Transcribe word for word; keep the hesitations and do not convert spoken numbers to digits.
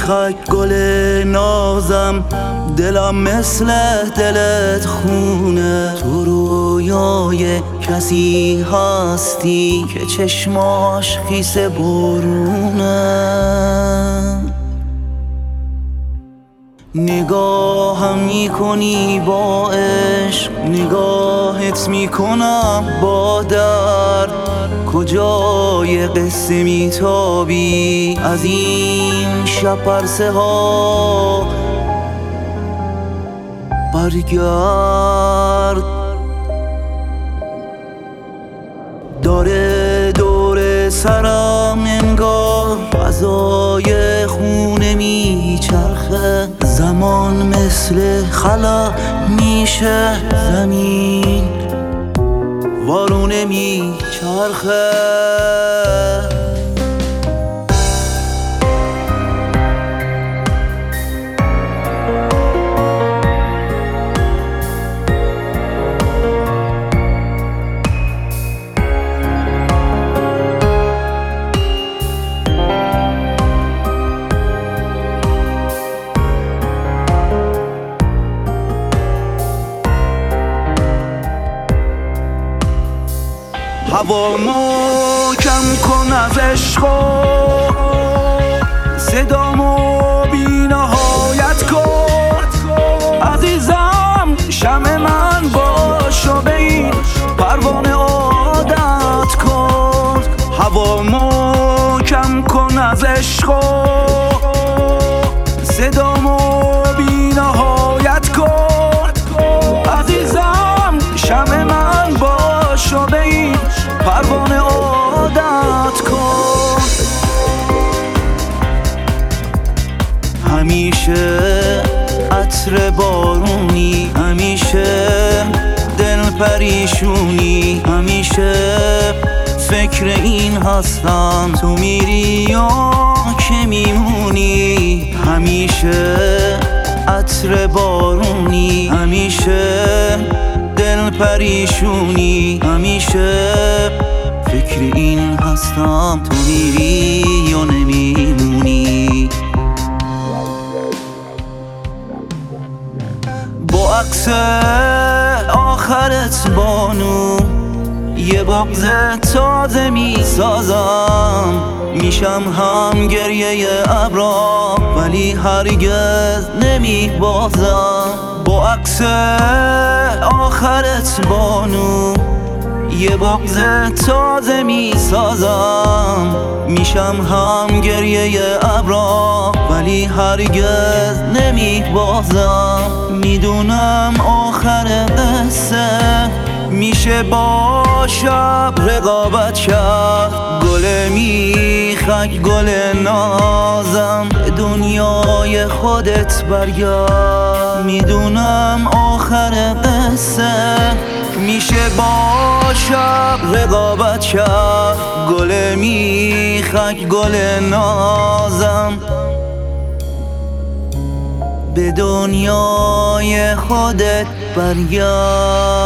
میخک گل نازم، دلم مثل دلت خونه. تو رویای کسی هستی که چشماش خیس بارونه. نگاهم میکنی با عشق، نگاهت میکنم با درد. کجای قصه میتابی از این شب پرسه ها؟ برگرد. داره دور سرم انگار فضای خونه میچرخه. زمان مثل خلا میشه، زمین وارونه میچرخه. هوامو کم کن از عشق و صدامو بی نهایت کن. عزیزم شمع من باش و به این پروانه عادت کن. هوامو کم کن از عشق و صدامو بی نهایت کن. عزیزم شمع من باش و به این پروانه عادت کن. همیشه عطر بارونی، همیشه دل پریشونی، همیشه فکر این هستم تو میری یا که میمونی. همیشه عطر بارونی، همیشه دل پریشونی، همیشه فکر این هستم تو میری یا نمیمونی. با عکس آخرت بانو یه بغض تازه میسازم. میشم هم گریه ابرا ولی هرگز نمیبازم. با عکس آخرت بانو یه بغض تازه میسازم. میشم هم گریه ابرا ولی هرگز نمیبازم. میدونم آخر قصه میشه با شب رقابت کرد. گل میخک گل نازم، به دنیای خودت برگرد. میدونم آخر قصه میشه با شب رقابت کرد. گل میخک گل نازم، به دنیای خودت برگرد.